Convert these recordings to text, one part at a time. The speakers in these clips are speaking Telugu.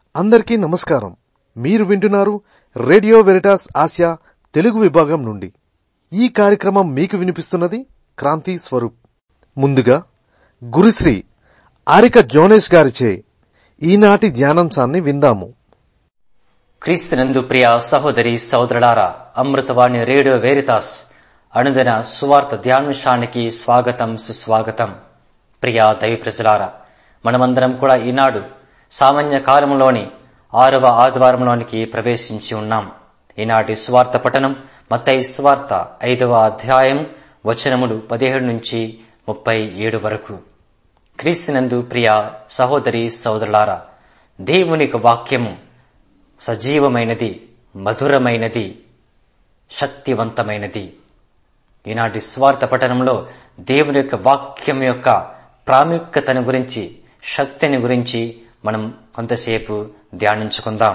అందరికీ నమస్కారం. మీరు వింటున్నారు రేడియో వెరిటాస్ ఆసియా తెలుగు విభాగం నుండి. ఈ కార్యక్రమం మీకు వినిపిస్తున్నది క్రాంతి స్వరూప్. ముందుగా గురుశ్రీ ఆరిక జోనేష్ గారిచే ఈనాటి ధ్యానాంశాన్ని విందాము. క్రీస్తునందు ప్రియ సహోదరి సహోదరులారా, అమృతవాణి రేడియో వెరిటాస్ అనుదిన సువార్త ధ్యానాంశానికి స్వాగతం, సుస్వాగతం. ప్రియ దైవ ప్రజలారా, మనమందరం కూడా ఈనాడు సామాన్య కాలంలోని 6వ ఆదివారంలోనికి ప్రవేశించి ఉన్నాం. ఈనాటి సువార్త పఠనం మత్తయి సువార్త 5వ అధ్యాయం వచనములు 17 నుంచి 37 వరకు. క్రీస్తునందు ప్రియ సహోదరి సహోదరులారా, దేవుని వాక్యము సజీవమైనది, మధురమైనది, శక్తివంతమైనది. ఈనాటి స్వార్థ పఠనంలో దేవుని యొక్క వాక్యం యొక్క ప్రాముఖ్యతను గురించి, శక్తిని గురించి మనం కొంతసేపు ధ్యానించుకుందాం.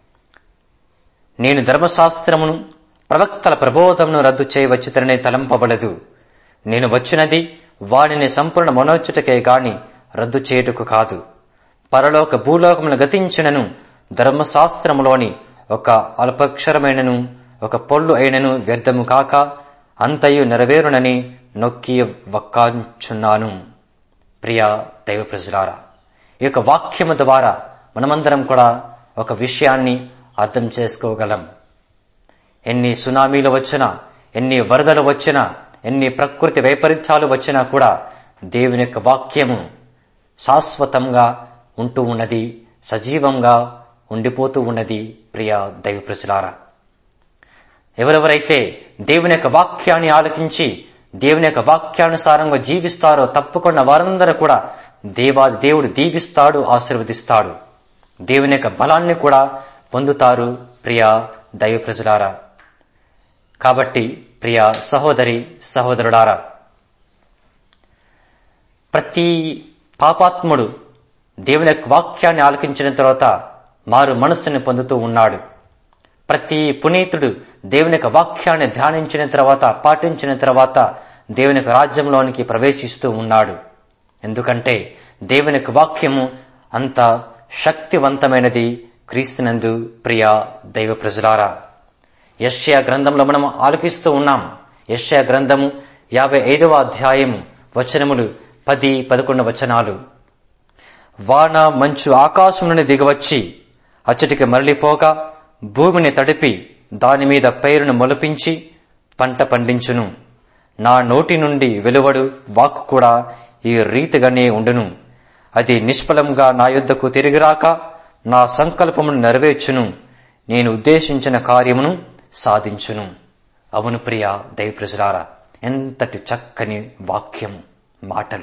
నేను ధర్మశాస్త్రమును ప్రవక్తల ప్రబోధమును రద్దు చేయవచ్చునని తలంపవలదు. నేను వచ్చినది వానిని సంపూర్ణ మనోచ్చుటకే గాని రద్దు చేయుటకు కాదు. పరలోక భూలోకమును గతించినను ధర్మశాస్త్రములోని ఒక అల్పక్షరమైనను ఒక పొల్లు అయినను వ్యర్థము కాక అంతయు నెరవేరునని నొక్కి వక్కాంచున్నాను. ప్రియ దైవ ప్రజలారా, ఈ యొక్క వాక్యము ద్వారా మనమందరం కూడా ఒక విషయాన్ని అర్థం చేసుకోగలం. ఎన్ని సునామీలు వచ్చినా, ఎన్ని వరదలు వచ్చినా, ఎన్ని ప్రకృతి వైపరీత్యాలు వచ్చినా కూడా దేవుని యొక్క వాక్యము శాశ్వతంగా ఉంటూ ఉన్నది, సజీవంగా ఉండిపోతూ ఉన్నది. ప్రియ దైవ ప్రజలారా, ఎవరెవరైతే దేవుని యొక్క వాక్యాన్ని ఆలకించి దేవుని యొక్క వాక్యానుసారంగా జీవిస్తారో తప్పకుండా వారందరూ కూడా దేవుడు దీవిస్తాడు, ఆశీర్వదిస్తాడు. దేవుని యొక్క బలాన్ని కూడా పొందుతారు. ప్రియ దైవ ప్రజలారా, కాబట్టి ప్రియ సహోదరి సహోదరులారా, ప్రతి పాపాత్ముడు దేవుని యొక్క వాక్యాన్ని ఆలకించిన తర్వాత మారు మనస్సుని పొందుతూ ఉన్నాడు. ప్రతి పునీతుడు దేవుని యొక్క వాక్యాన్ని ధ్యానించిన తర్వాత, పాటించిన తర్వాత దేవుని యొక్క రాజ్యంలోనికి ప్రవేశిస్తూ ఉన్నాడు. ఎందుకంటే దేవుని యొక్క వాక్యము అంత శక్తివంతమైనది. క్రీస్తునందు ప్రియ దైవ ప్రజలారా, యెషయా గ్రంథంలో మనం ఆలకిస్తూ ఉన్నాం. యెషయా గ్రంథము 55వ అధ్యాయము వచనములు 10-11 వచనాలు. వాన మంచు ఆకాశం నుండి దిగవచ్చి అచ్చటికి మరలిపోగా భూమిని తడిపి దానిమీద పైరును మొలపించి పంట పండించును. నా నోటి నుండి వెలువడు వాక్కు కూడా ఈ రీతిగానే ఉండును. అది నిష్ఫలంగా నా యొద్దకు తిరిగిరాక నా సంకల్పమును నెరవేర్చును. నేను ఉద్దేశించిన కార్యమును సాధించును. అవును ప్రియ దైవ ప్రజలారా, ఎంతటి చక్కని వాక్యము, మాటలు.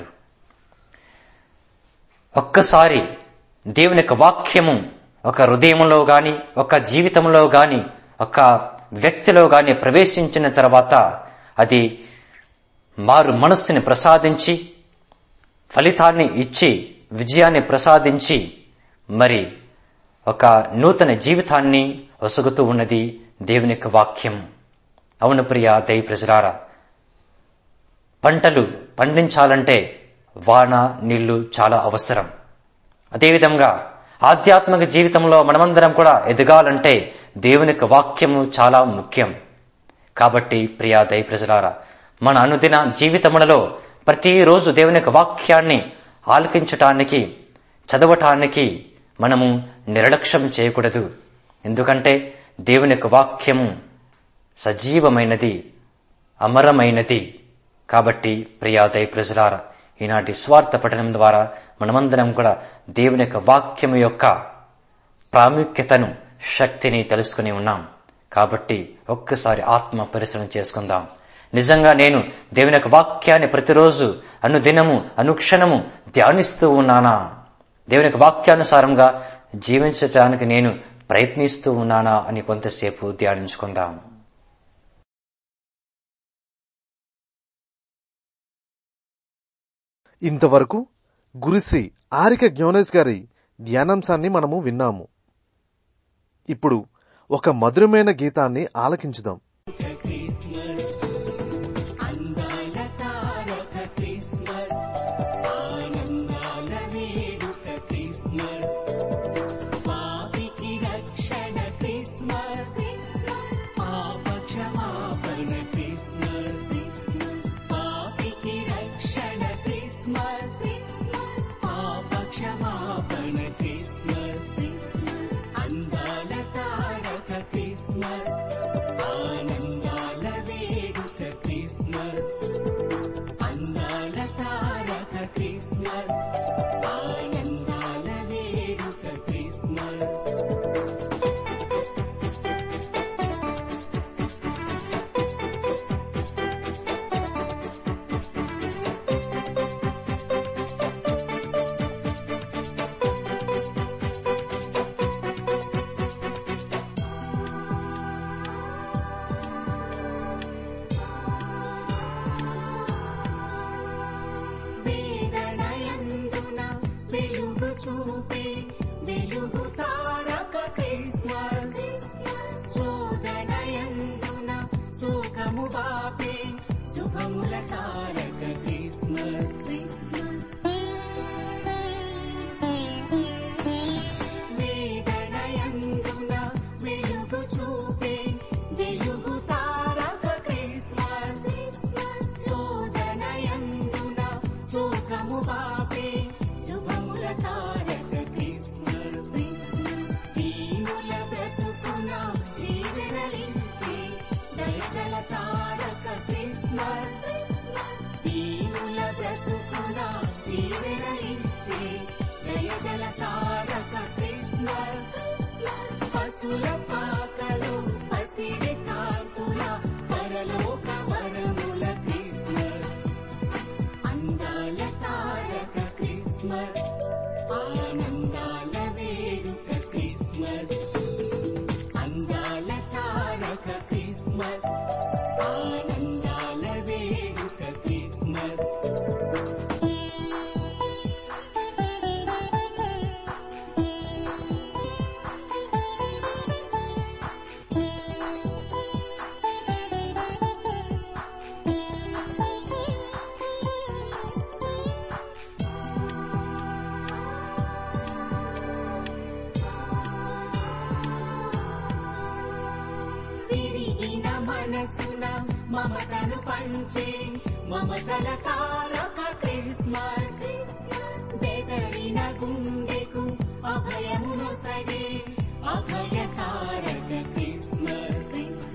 ఒక్కసారి దేవుని యొక్క వాక్యము ఒక హృదయంలో గాని, ఒక జీవితంలో గాని, ఒక వ్యక్తిలో గాని ప్రవేశించిన తర్వాత అది మారు మనస్సుని ప్రసాదించి, ఫలితాన్ని ఇచ్చి, విజయాన్ని ప్రసాదించి, మరి ఒక నూతన జీవితాన్ని ఒసగుతూ ఉన్నది దేవుని యొక్క వాక్యం. అవును ప్రియ దైవ ప్రజలారా, పంటలు పండించాలంటే వాన, నీళ్లు చాలా అవసరం. అదేవిధంగా ఆధ్యాత్మిక జీవితంలో మనమందరం కూడా ఎదగాలంటే దేవుని యొక్క వాక్యము చాలా ముఖ్యం. కాబట్టి ప్రియ దైవ ప్రజలారా, మన అనుదిన జీవితములలో ప్రతిరోజు దేవుని యొక్క వాక్యాన్ని ఆలకించటానికి, చదవటానికి మనము నిర్లక్ష్యం చేయకూడదు. ఎందుకంటే దేవుని యొక్క వాక్యము సజీవమైనది, అమరమైనది. కాబట్టి ప్రియ దైవ ప్రజలారా, ఈనాటి స్వార్థ పఠనం ద్వారా మనమందరం కూడా దేవుని యొక్క వాక్యము యొక్క ప్రాముఖ్యతను, శక్తిని తెలుసుకుని ఉన్నాం. కాబట్టి ఒక్కసారి ఆత్మ పరిశీలన చేసుకుందాం. నిజంగా నేను దేవుని యొక్క వాక్యాన్ని ప్రతిరోజు, అనుదినము, అనుక్షణము ధ్యానిస్తూ ఉన్నానా? దేవుని యొక్క వాక్యానుసారంగా జీవించటానికి నేను ప్రయత్నిస్తూ ఉన్నానా అని కొంతసేపు ధ్యానించుకుందాం. ఇంతవరకు గురుశ్రీ ఆరిక జోనేష్ గారి ధ్యానాంశాన్ని మనము విన్నాము. ఇప్పుడు ఒక మధురమైన గీతాన్ని ఆలకించుదాం. Christmas, పశుల పాకలో పసిడి కాంతుల పరలోక వరముల క్రిస్మస్. అందాల తారక క్రిస్మస్, ఆనందాల వేడుక క్రిస్మస్. అందాల తారక క్రిస్మస్, ఆనందాల వేడుక క్రిస్మస్. విరిగిన మనసున మమతను పంచే మమతల తారక క్రిస్మస్. బెదరిన గుండెకు అభయమును సగే అభయ తారక క్రిస్మస్.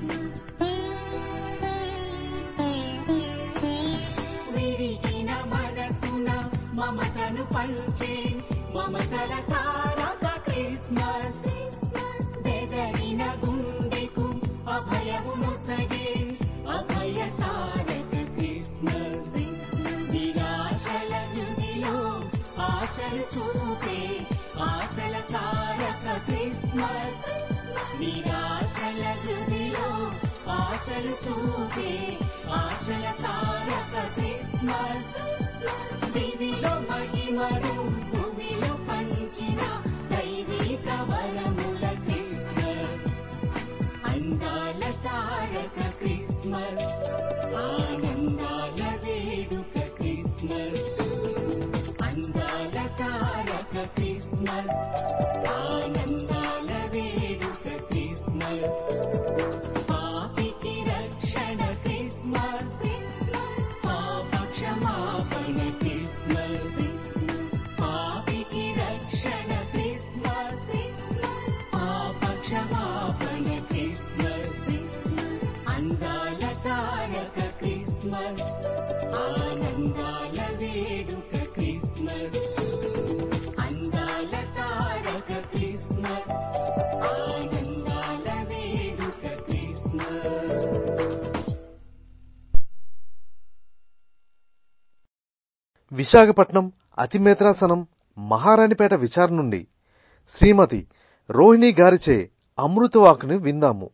విరిగిన మనసున మమతను పంచే మమతల తారక క్రిస్మస్. బెదరిన గుండెకు అభయమును సగే అభయ తారక క్రిస్మస్. నిరాశల యుగిలో ఆశలు చూపే ఆశల తారక క్రిస్మస్. నిరాశల యుగిలో ఆశలు చూపే ఆశల తారక క్రిస్మస్. దివిలో మహిమను భూమిలో పంచిన దైవిక వరముల క్రిస్మస్. అందాల తారక క్రిస్మస్, ఆనందాల వేడుక క్రిస్మస్. అందాల తారక క్రిస్మస్, ఆనందాల వేడుక క్రిస్మస్. పాపికి రక్షణ క్రిస్మస్, పాప క్షమాపణ క్రిస్మస్. పాపికి రక్షణ క్రిస్మస్, పాప క్షమాపణ క్రిస్మస్. అందాల తారక క్రిస్మస్, ఆనందాల వేడుక క్రిస్మస్. అందాల తారక క్రిస్మస్, ఆనందాల వేడుక క్రిస్మస్. విశాఖపట్నం అతిమేత్రాసనం మహారాణిపేట విచారణ నుండి శ్రీమతి రోహిణి గారిచే అమృతవాకుని విందాము.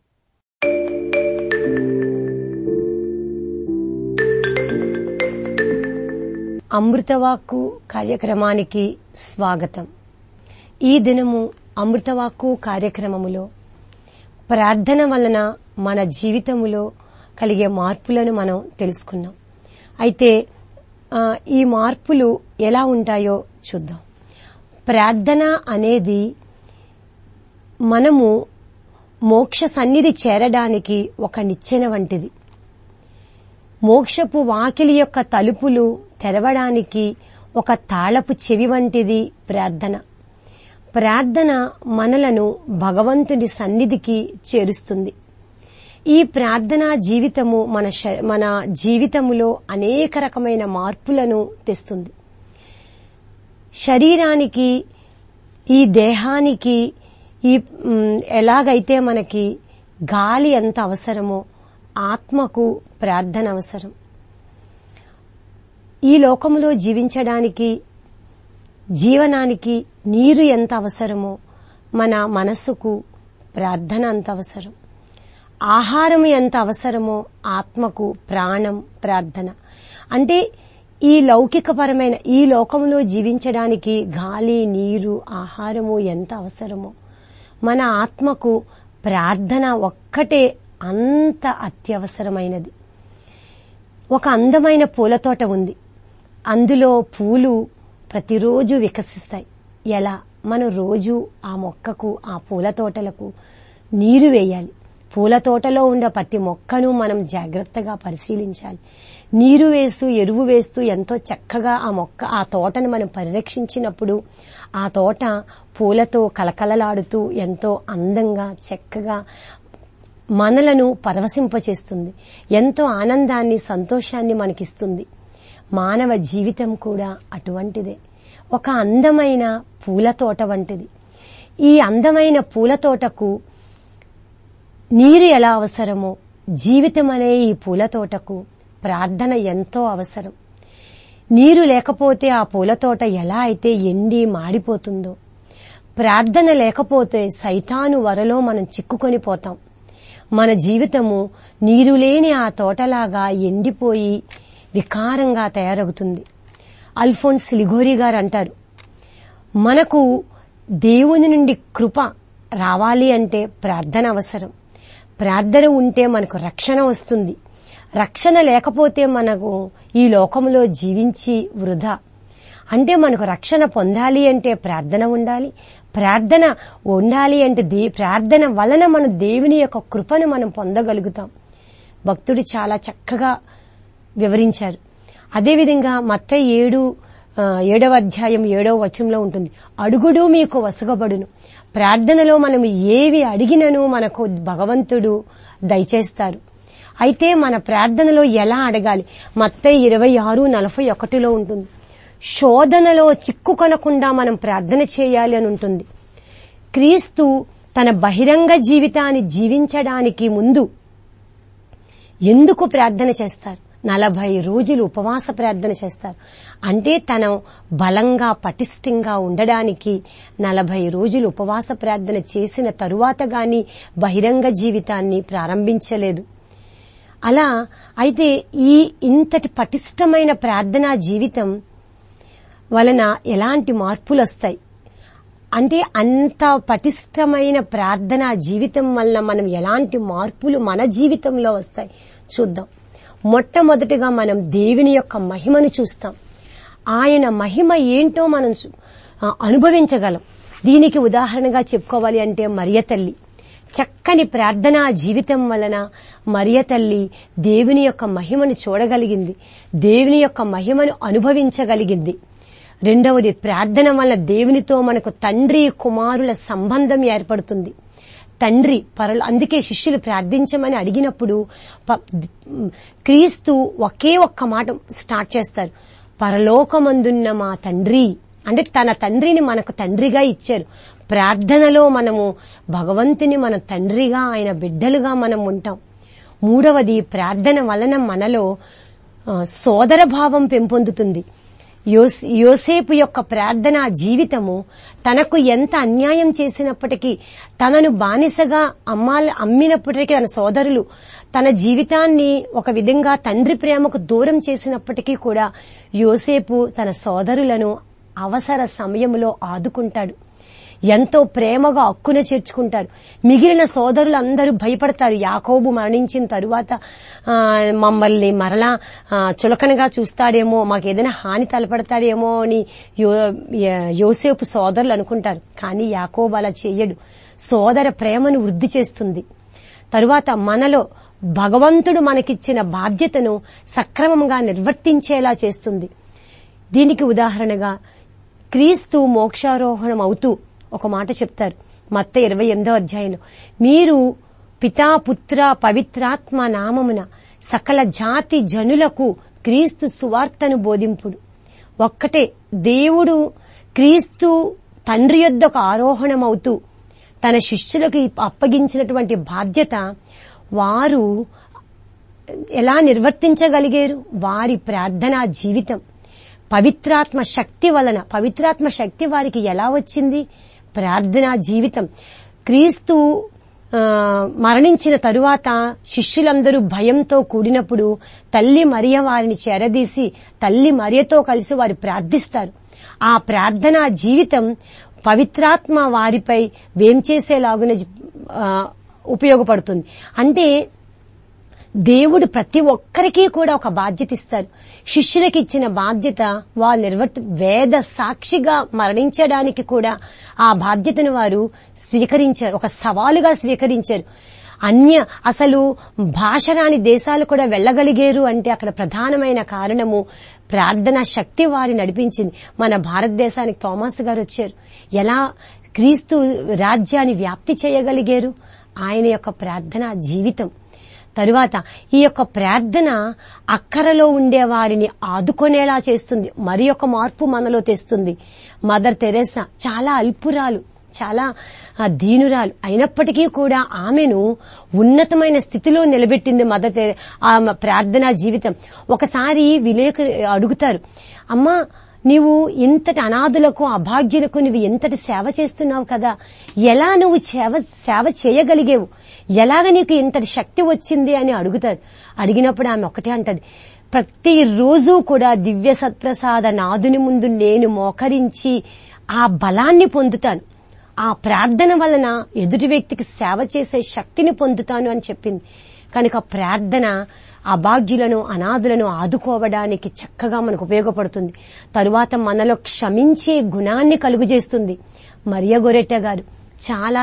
అమృతవాక్కు కార్యక్రమానికి స్వాగతం. ఈ దినము అమృతవాక్కు కార్యక్రమములో ప్రార్థన వలన మన జీవితములో కలిగే మార్పులను మనం తెలుసుకున్నాం. అయితే ఈ మార్పులు ఎలా ఉంటాయో చూద్దాం. ప్రార్థన అనేది మనము మోక్ష సన్నిధి చేరడానికి ఒక నిచ్చెన వంటిది. మోక్షపు వాకిలి యొక్క తలుపులు తెరవడానికి ఒక తాళపు చెవి వంటిది ప్రార్థన. ప్రార్థన మనలను భగవంతుని సన్నిధికి చేరుస్తుంది. ఈ ప్రార్థనా జీవితము మన జీవితములో అనేక రకమైన మార్పులను తెస్తుంది. శరీరానికి, ఈ దేహానికి ఎలాగైతే మనకి గాలి ఎంత అవసరమో ఆత్మకు ప్రార్థన అవసరం. ఈ లోకములో జీవించడానికి, జీవనానికి నీరు ఎంత అవసరమో మన మనస్సుకు ప్రార్థన అంత అవసరం. ఆహారం ఎంత అవసరమో ఆత్మకు ప్రాణం ప్రార్థన. అంటే ఈ లౌకికపరమైన ఈ లోకంలో జీవించడానికి గాలి, నీరు, ఆహారము ఎంత అవసరమో మన ఆత్మకు ప్రార్థన ఒక్కటే అంత అత్యవసరమైనది. ఒక అందమైన పూల తోట ఉంది. అందులో పూలు ప్రతిరోజు వికసిస్తాయి. ఎలా? మనం రోజు ఆ మొక్కకు, ఆ పూల తోటలకు నీరు వేయాలి. పూల తోటలో ఉండే ప్రతి మొక్కను మనం జాగ్రత్తగా పరిశీలించాలి. నీరు వేస్తూ, ఎరువు వేస్తూ ఎంతో చక్కగా ఆ తోటను మనం పరిరక్షించినప్పుడు ఆ తోట పూలతో కలకలలాడుతూ ఎంతో అందంగా, చక్కగా మనలను పరవశింపచేస్తుంది. ఎంతో ఆనందాన్ని, సంతోషాన్ని మనకిస్తుంది. మానవ జీవితం కూడా అటువంటిదే. ఒక అందమైన పూల తోట వంటిది. ఈ అందమైన పూల తోటకు నీరు ఎలా అవసరమో జీవితం అనే ఈ పూల తోటకు ప్రార్థన ఎంతో అవసరం. నీరు లేకపోతే ఆ పూల తోట ఎలా అయితే ఎండి మాడిపోతుందో, ప్రార్థన లేకపోతే సైతాను వరలో మనం చిక్కుకొని పోతాం. మన జీవితము నీరు లేని ఆ తోటలాగా ఎండిపోయి వికారంగా తయారవుతుంది. అల్ఫోన్స్ లిగోరి గారు అంటారు, మనకు దేవుని నుండి కృప రావాలి అంటే ప్రార్థన అవసరం. ప్రార్థన ఉంటే మనకు రక్షణ వస్తుంది. రక్షణ లేకపోతే మనకు ఈ లోకంలో జీవించి వృధా. అంటే మనకు రక్షణ పొందాలి అంటే ప్రార్థన ఉండాలి. ప్రార్థన ఉండాలి అంటే ప్రార్థన వలన మనం దేవుని యొక్క కృపను మనం పొందగలుగుతాం. భక్తుడు చాలా చక్కగా వివరించారు. అదేవిధంగా మత్తయి 7వ అధ్యాయం 7వ వచనంలో ఉంటుంది, అడుగుడు మీకు వసగబడును. ప్రార్థనలో మనం ఏవి అడిగినను మనకు భగవంతుడు దయచేస్తారు. అయితే మన ప్రార్థనలో ఎలా అడగాలి? మత్తయి 26:41 ఉంటుంది, శోధనలో చిక్కుకొనకుండా మనం ప్రార్థన చేయాలి అని ఉంటుంది. క్రీస్తు తన బహిరంగ జీవితాన్ని జీవించడానికి ముందు ఎందుకు ప్రార్థన చేస్తారు? 40 రోజులు ఉపవాస ప్రార్థన చేస్తారు. అంటే తన బలంగా పటిష్టంగా ఉండడానికి 40 రోజులు ఉపవాస ప్రార్థన చేసిన తరువాత గాని బహిరంగ జీవితాన్ని ప్రారంభించలేదు. అలా అయితే ఈ ఇంతటి పటిష్టమైన ప్రార్థనా జీవితం వలన ఎలాంటి మార్పులు వస్తాయి అంటే, అంత పటిష్టమైన ప్రార్థనా జీవితం వలన మనం ఎలాంటి మార్పులు మన జీవితంలో వస్తాయి చూద్దాం. మొట్టమొదటిగా మనం దేవుని యొక్క మహిమను చూస్తాం. ఆయన మహిమ ఏంటో మనం అనుభవించగలం. దీనికి ఉదాహరణగా చెప్పుకోవాలి అంటే మరియ తల్లి చక్కని ప్రార్థనా జీవితం వలన మరియ తల్లి దేవుని యొక్క మహిమను చూడగలిగింది, దేవుని యొక్క మహిమను అనుభవించగలిగింది. రెండవది, ప్రార్థన వల్ల దేవునితో మనకు తండ్రి కుమారుల సంబంధం ఏర్పడుతుంది. తండ్రి అందుకే శిష్యులు ప్రార్థించమని అడిగినప్పుడు క్రీస్తు ఒకే ఒక్క మాట స్టార్ట్ చేస్తారు, పరలోకమందున్న మా తండ్రి. అంటే తన తండ్రిని మనకు తండ్రిగా ఇచ్చారు. ప్రార్థనలో మనము భగవంతుని మన తండ్రిగా, ఆయన బిడ్డలుగా మనం ఉంటాం. మూడవది, ప్రార్థన వలన మనలో సోదర భావం పెంపొందుతుంది. యోసేపు యొక్క ప్రార్థనా జీవితము తనకు ఎంత అన్యాయం చేసినప్పటికీ, తనను బానిసగా అమ్మినప్పటికీ తన సోదరులు తన జీవితాన్ని ఒక విధంగా తండ్రి ప్రేమకు దూరం చేసినప్పటికీ కూడా యోసేపు తన సోదరులను అవసర సమయంలో ఆదుకుంటాడు. ఎంతో ప్రేమగా హక్కున చేర్చుకుంటారు. మిగిలిన సోదరులందరూ భయపడతారు. యాకోబు మరణించిన తరువాత మమ్మల్ని మరలా చులకనగా చూస్తాడేమో, మాకేదైనా హాని తలపడతాడేమో అని యోసేపు సోదరులు అనుకుంటారు. కానీ యాకోబు అలా చెయ్యడు. సోదర ప్రేమను వృద్ధి చేస్తుంది. తరువాత మనలో భగవంతుడు మనకిచ్చిన బాధ్యతను సక్రమంగా నిర్వర్తించేలా చేస్తుంది. దీనికి ఉదాహరణగా క్రీస్తు మోక్షారోహణం అవుతూ ఒక మాట చెప్తారు మత్తయి 28వ అధ్యాయంలో, మీరు పితా పుత్ర పవిత్రాత్మ నామమున సకల జాతి జనులకు క్రీస్తు సువార్తను బోధింపుడు. ఒక్కటే, దేవుడు క్రీస్తు తండ్రి యొద్దకు ఆరోహణమవుతూ తన శిష్యులకు అప్పగించినటువంటి బాధ్యత వారు ఎలా నిర్వర్తించగలిగారు? వారి ప్రార్థనా జీవితం, పవిత్రాత్మ శక్తి వలన. పవిత్రాత్మ శక్తి వారికి ఎలా వచ్చింది? ప్రార్థనా జీవితం. క్రీస్తు మరణించిన తరువాత శిష్యులందరూ భయంతో కూడినప్పుడు తల్లి మరియ వారిని చేరదీసి తల్లి మరియతో కలిసి వారు ప్రార్థిస్తారు. ఆ ప్రార్థనా జీవితం పవిత్రాత్మ వారిపై వేంచేసేలాగున ఉపయోగపడుతుంది. అంటే దేవుడు ప్రతి ఒక్కరికి కూడా ఒక బాధ్యత ఇస్తారు. శిష్యులకు ఇచ్చిన బాధ్యత వారు వేద సాక్షిగా మరణించడానికి కూడా ఆ బాధ్యతను వారు స్వీకరించారు, ఒక సవాలుగా స్వీకరించారు. అసలు భాష రాని దేశాలు కూడా వెళ్ళగలిగారు అంటే అక్కడ ప్రధానమైన కారణము ప్రార్థనా శక్తి వారి నడిపించింది. మన భారతదేశానికి థామస్ గారు వచ్చారు. ఎలా క్రీస్తు రాజ్యాన్ని వ్యాప్తి చేయగలిగారు? ఆయన యొక్క ప్రార్థనా జీవితం. తరువాత ఈ యొక్క ప్రార్థన అక్కరలో ఉండే వారిని ఆదుకునేలా చేస్తుంది. మరి ఒక మార్పు మనలో తెస్తుంది. మదర్ తెరెసా చాలా అల్పురాలు, చాలా దీనురాలు అయినప్పటికీ కూడా ఆమెను ఉన్నతమైన స్థితిలో నిలబెట్టింది ఆ ప్రార్థనా జీవితం. ఒకసారి విలేకరు అడుగుతారు, అమ్మా నీవు ఇంతటి అనాథులకు అభాగ్యులకు నువ్వు ఎంతటి సేవ చేస్తున్నావు కదా, ఎలా నువ్వు సేవ చేయగలిగేవు, ఎలాగ నీకు ఇంతటి శక్తి వచ్చింది అని అడుగుతారు. అడిగినప్పుడు ఆమె ఒకటే అంటది, ప్రతిరోజు కూడా దివ్య సత్ప్రసాద నాదుని ముందు నేను మోకరించి ఆ బలాన్ని పొందుతాను, ఆ ప్రార్థన వలన ఎదుటి వ్యక్తికి సేవ చేసే శక్తిని పొందుతాను అని చెప్పింది. కనుక ప్రార్థన అభాగ్యులను అనాథులను ఆదుకోవడానికి చక్కగా మనకు ఉపయోగపడుతుంది. తరువాత మనలో క్షమించే గుణాన్ని కలుగజేస్తుంది. మరియ గొరెట్ట గారు చాలా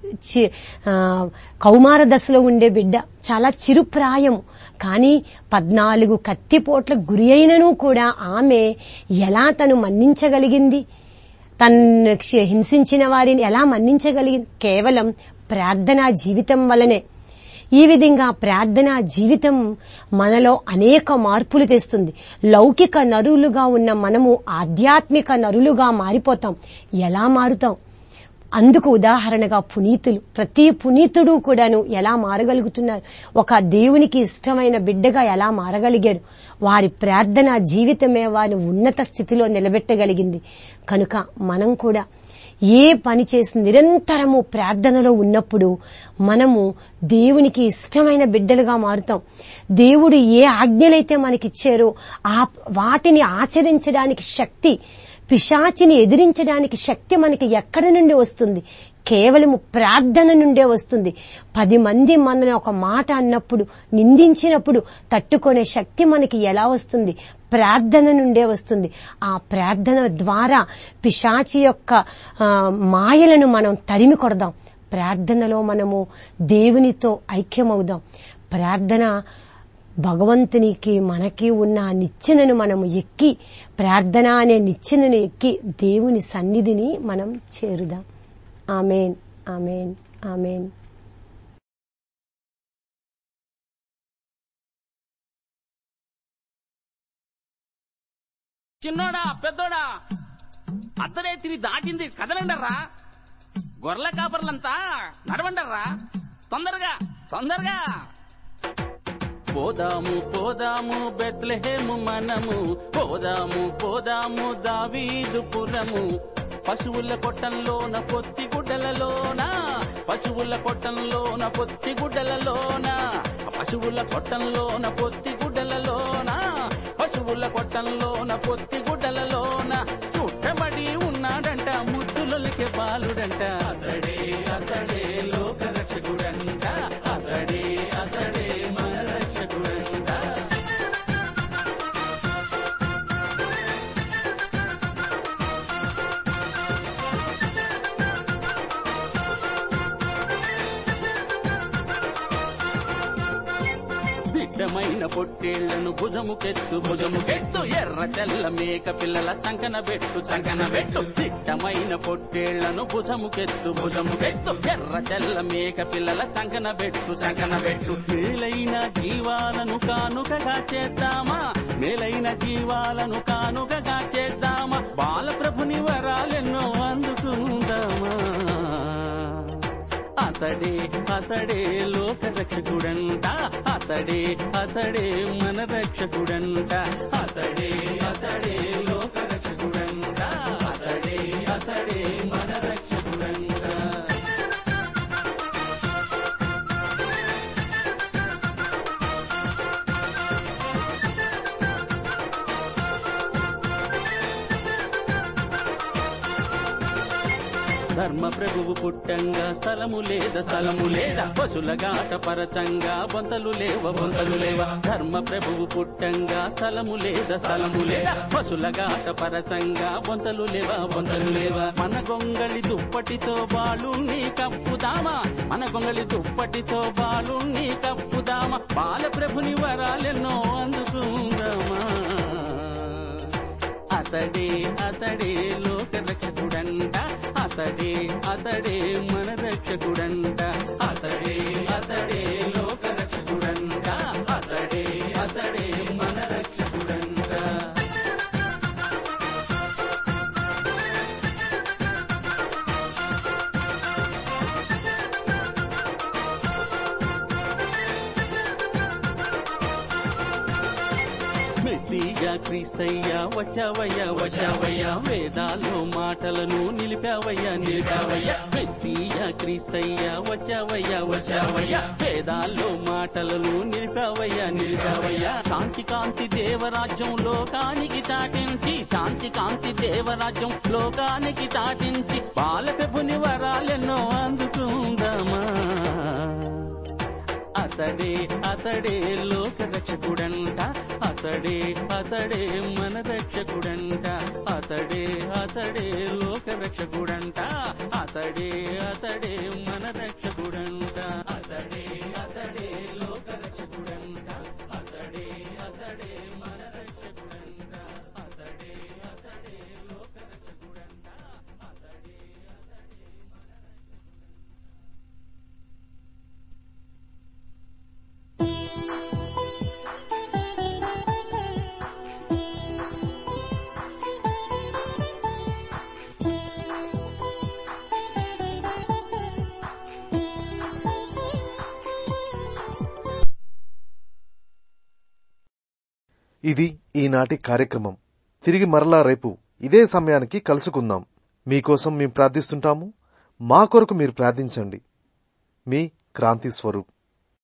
కౌమార దశలో ఉండే బిడ్డ, చాలా చిరుప్రాయము, కానీ 14 కత్తిపోట్ల గురి అయినను కూడా ఆమె ఎలా తను మన్నించగలిగింది, తను హింసించిన వారిని ఎలా మన్నించగలిగింది? కేవలం ప్రార్థనా జీవితం వలనే. ఈ విధంగా ప్రార్థనా జీవితం మనలో అనేక మార్పులు తెస్తుంది. లౌకిక నరులుగా ఉన్న మనము ఆధ్యాత్మిక నరులుగా మారిపోతాం. ఎలా మారుతాం? అందుకు ఉదాహరణగా పునీతులు, ప్రతి పునీతుడు కూడాను ఎలా మారగలుగుతున్నారు, ఒక దేవునికి ఇష్టమైన బిడ్డగా ఎలా మారగలిగారు. వారి ప్రార్థనా జీవితమే వారిని ఉన్నత స్థితిలో నిలబెట్టగలిగింది. కనుక మనం కూడా ఏ పని చేసి నిరంతరము ప్రార్థనలో ఉన్నప్పుడు మనము దేవునికి ఇష్టమైన బిడ్డలుగా మారుతాం. దేవుడు ఏ ఆజ్ఞలైతే మనకిచ్చారో వాటిని ఆచరించడానికి శక్తి, పిశాచిని ఎదిరించడానికి శక్తి మనకి ఎక్కడి నుండి వస్తుంది? కేవలము ప్రార్థన నుండే వస్తుంది. 10 మంది మనని ఒక మాట అన్నప్పుడు, నిందించినప్పుడు తట్టుకునే శక్తి మనకి ఎలా వస్తుంది? ప్రార్థన నుండే వస్తుంది. ఆ ప్రార్థన ద్వారా పిశాచి యొక్క మాయలను మనం తరిమి కొడదాం. ప్రార్థనలో మనము దేవునితో ఐక్యమవుదాం. ప్రార్థన భగవంతునికి మనకి ఉన్న నిచ్చెనను మనము ఎక్కి, ప్రార్థన అనే నిచ్చెనను ఎక్కి దేవుని సన్నిధిని మనం చేరుదాం. ఆమేన్, ఆమేన్, ఆమేన్. చిన్నోడా పెద్దోడా, అత్తడే తిని దాటింది కదలండర్రా. గొర్రెల కాపర్లంతా నడవండర్రా, తొందరగా తొందరగా. పోదాము పోదాము బెత్లెహేము మనము, పోదాము పోదాము దావీదు పురము. పశువుల కొట్టంలోన పొత్తి గుడ్డలలోన, పశువుల కొట్టంలోన పొత్తి గుడ్డలలోన, పశువుల కొట్టంలోన పొత్తి గుడ్డలలోన, పశువుల కొట్టంలోన పొత్తి గుడ్డలలోన. చుట్టబడి ఉన్నాడంట ముద్దులొలికే బాలుడంట, అతడే అతడే లోక రక్షకుడంట, అతడే అతడే మన రక్షకుడంట. దిట్టమైన పొట్టేళ్లను భుజముకెత్తు భుజముకెత్తు, ఎర్ర తెల్ల మేక పిల్లల చంకన పెట్టు చంకన పెట్టు. దిట్టమైన పొట్టేళ్లను భుజముకెత్తు భుజముకెత్తు, ఎర్ర తెల్ల మేక పిల్లల చంకన పెట్టు చంకన పెట్టు. మేలైన జీవాలను కానుకగా చేద్దామా, మేలైన జీవాలను కానుకగా చేద్దామా, బాలప్రభుని వరాలెన్నో అందుకుందామా. అతడే అతడే లోక రక్షకుడంట, అతడే అతడే మన రక్షకుడంట, అతడే అతడే లోక రక్షకుడంట, అతడే అతడే మన రక్షకుడంట. ధర్మ ప్రభువు పుట్టంగా స్థలము లేదా స్థలము లేదా, పశులగాట పరచంగా బొంతలు లేవ బొంతలు లేవా. ధర్మ ప్రభువు పుట్టంగా స్థలము లేదా స్థలము లేదా, పశులగాట పరచంగా బొంతలు లేవా బొంతలు లేవా. మన గొంగళి దుప్పటితో బాలుణ్ణి కప్పుదామా, మన గొంగళి దుప్పటితో బాలుణ్ణి కప్పుదామా, బాలప్రభుని వరాలెన్నో అందుకుందామా. అతడే అతడే లోక రక్షకుడంట, అతడే అతడే మన రక్షకుడంట, అతడే అతడే లోక రక్షకుడంట, అతడే అతడే మన రక్షకుడంట. మెస్సీయా క్రీస్తయ్యా వచ్చావయ్యా వచ్చావయ్యా వేదాల్లో మాటలను నిలిపావయ్యా నిలిపావయ్యా మెస్సీయా క్రీస్తయ్యా వచ్చావయ్యా వచ్చావయ్యా వేదాల్లో మాటలను నిలిపావయ్యా నిలిపావయ్యా శాంతి కాంతి దేవరాజ్యం లోకానికి చాటించి శాంతి కాంతి దేవరాజ్యం లోకానికి చాటించి బాలపెబుని వరాలెన్నో అందుకుందామా అతడే అతడే లోక రక్షకుడంట అతడే అతడే మన రక్షకుడంట అతడే అతడే లోక రక్షకుడంట అతడే అతడే మన రక్షకుడంట అతడే అతడే లోక రక్షకుడంట అతడే అతడే మన రక్షకుడంట అతడే అతడే లోక రక్షకుడంట అతడే అతడే ఇది ఈనాటి కార్యక్రమం. తిరిగి మరలా రేపు ఇదే సమయానికి కలుసుకుందాం. మీకోసం మేము ప్రార్థిస్తుంటాము. మా కొరకు మీరు ప్రార్థించండి. మీ క్రాంతి స్వరూప్.